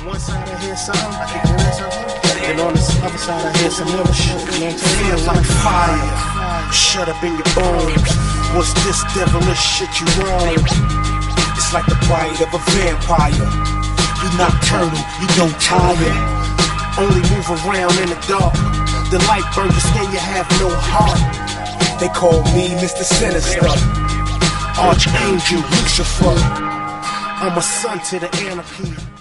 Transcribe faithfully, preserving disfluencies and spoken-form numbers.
one side I hear something, I can hear something, and on the other side I hear some other shit. You know what I'm saying? Feel like fire, shut up in your bones. What's this devilish shit you want? It's like the bite of a vampire. You nocturnal, you don't tire. Only move around in the dark. The light burns your skin, you have no heart. They call me Mister Sinister, Archangel Lucifer. I'm a son to the anarchy.